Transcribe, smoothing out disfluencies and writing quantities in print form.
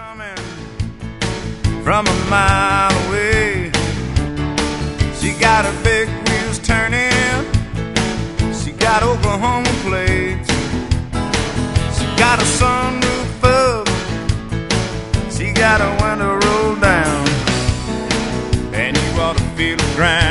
coming from a mile away. She got her big wheels turning. She got Oklahoma plates. She got a sunroof up. She got a window rolled down. And you ought to feel the grind